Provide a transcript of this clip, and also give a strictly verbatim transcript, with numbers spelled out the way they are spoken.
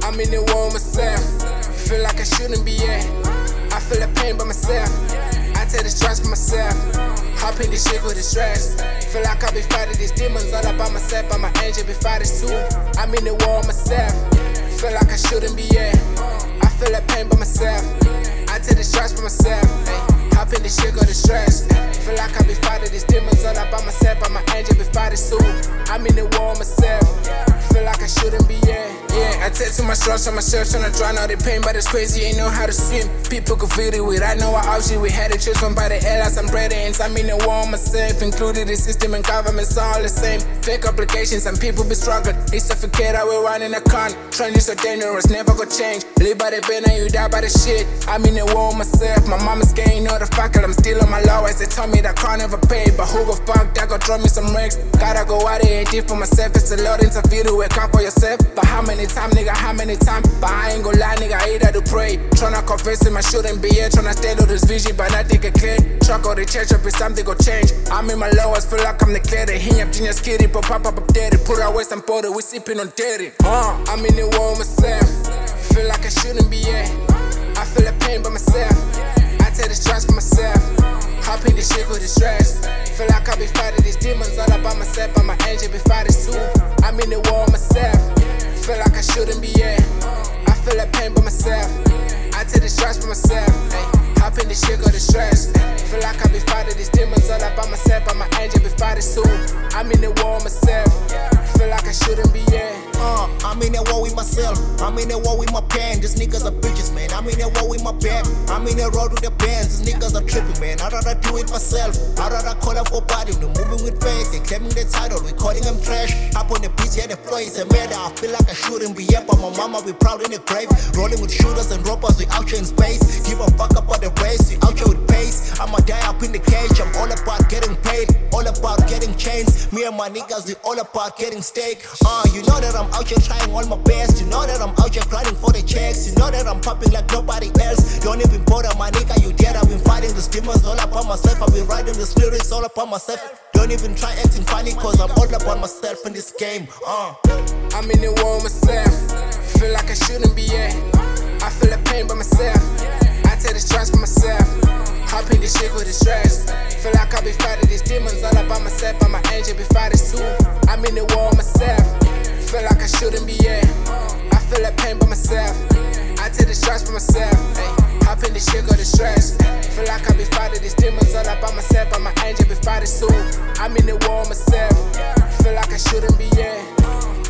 I'm in the war myself. Feel like I shouldn't be here. I feel the pain by myself. I take the stress by myself. Hop in this shit with the stress. Feel like I be fighting these demons all by myself. I'm an angel, be fighting too. I'm in the war myself. Feel like I shouldn't be here. I feel the pain by myself. I take the stress by myself. Ay, hop in this shit, go to stress. Feel like I be fighting these demons all by myself. I'm an angel, be fighting too. I'm in the war myself. Feel like I shouldn't be here. Yeah, I take to my stress on myself, tryna drown out the pain, but it's crazy, ain't know how to swim. People could feel it with, I know our option. We had to choose one by the airlines, I'm ready, and I'm in the war myself. Included the system and governments all the same. Fake applications and people be struggling. They suffocate, I will run in a con. Trend is so dangerous, never go change. Live by the pen and you die by the shit. I'm in the war myself, my mama's getting know the fuck, I'm still on my low as they told me that I can't ever pay. But who go fuck, that go draw me some ranks. Gotta go out there and deep for myself, it's a lot interview to wake up for yourself. But how many times, nigga, how many times? But I ain't gon' lie, nigga, I either to pray. Tryna confess him, I shouldn't be here. Tryna stay to this vision, but nothing can clear. Truck or the church up, it's something gon' change. I'm in my lowest, feel like I'm the clear. He up genius kitty, but pop up up there. Put away some powder, we sipping on dirty. Uh, I'm in the war myself. Feel like I shouldn't be here. I feel the pain by myself. I take the stress by myself. Hop in this shit with the stress. Feel like I be fighting these demons all by myself. I'm an angel, be fighting too. I'm in the war myself. Feel like I shouldn't be here. I feel the pain by myself. I take the stress by myself. Ay, hop in this shit, go to stress. Feel like I be fighting these demons all by myself. I'm an angel, be fighting too. I'm in the war myself. Feel like I shouldn't be here. Uh, I'm in that war with myself. I'm in that war with my pen. These niggas are bitches, man. I'm in that war with my bed. I'm in that road with the bands. These niggas are tripping, man. I'd rather do it myself. I'd rather call up for body. No moving with face. They claiming the title. We calling them trash. Up on the beach, yeah, the floor is a murder. I feel like I shouldn't be here, but my mama be proud in the grave. Rolling with shooters and robbers. We out here in space. Give a fuck about the race. We out here with pace. I'ma die up in the cage. I'm all about getting paid. All about getting chains. Me and my niggas, we all about getting steak. Uh, you know that I'm out here trying all my best. You know that I'm out here grinding for the checks. You know that I'm popping like nobody else. Don't even bother my nigga, you dead. I've been fighting these demons all up on myself. I've been writing these lyrics all up on myself. Don't even try acting funny, cause I'm all up on myself in this game. Uh. I'm in the war myself. Feel like I shouldn't be here. I feel the pain by myself. I take the stress by myself. Hop in this shit with the stress. Feel like I be fighting these demons all by myself. I'm an angel, be fighting too. I'm in the war myself. Feel like I shouldn't be here. I feel the pain by myself. I take the stress by myself. Ay, hop in this shit, go to stress. Feel like I be fighting these demons all by myself. I'm an angel, be fighting too. I'm in the war myself. Feel like I shouldn't be here.